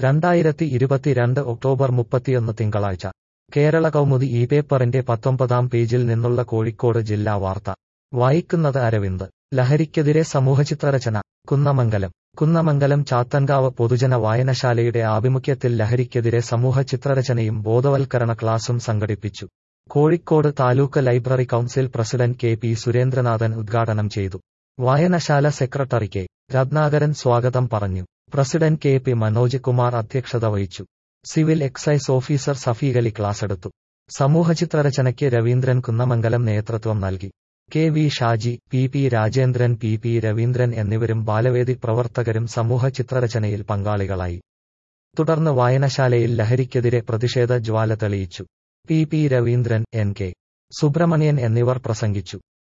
2022 October 31 തിങ്കളാഴ്ച കേരള കൗമുദി ഈ പേപ്പറിന്റെ 19-ാം പേജിൽ നിന്നുള്ള കോഴിക്കോട് ജില്ലാ വാർത്ത വായിക്കുന്നത് അരവിന്ദ്. ലഹരിക്കെതിരെ സമൂഹചിത്രരചന. കുന്നമംഗലം ചാത്തൻകാവ് പൊതുജന വായനശാലയുടെ ആഭിമുഖ്യത്തിൽ ലഹരിക്കെതിരെ സമൂഹ ചിത്രരചനയും ബോധവൽക്കരണ ക്ലാസും സംഘടിപ്പിച്ചു. Kozhikode taluk library council president K P. Surendranathan ഉദ്ഘാടനം ചെയ്തു. വായനശാല സെക്രട്ടറി കെ. രത്നാകരൻ സ്വാഗതം പറഞ്ഞു. President K P. മനോജ് കുമാർ അധ്യക്ഷത വഹിച്ചു. സിവിൽ എക്സൈസ് ഓഫീസർ സഫീഖലി ക്ലാസെടുത്തു. സമൂഹചിത്രരചനയ്ക്ക് രവീന്ദ്രൻ കുന്നമംഗലം നേതൃത്വം നൽകി. K. V. Shaji, P. Rajendran, P. Raveendran എന്നിവരും ബാലവേദി പ്രവർത്തകരും സമൂഹ ചിത്രരചനയിൽ പങ്കാളികളായി. തുടർന്ന് വായനശാലയിൽ ലഹരിക്കെതിരെ പ്രതിഷേധ ജ്വാല തെളിയിച്ചു. P. Raveendran, N. K. Subramanian എന്നിവർ പ്രസംഗിച്ചു.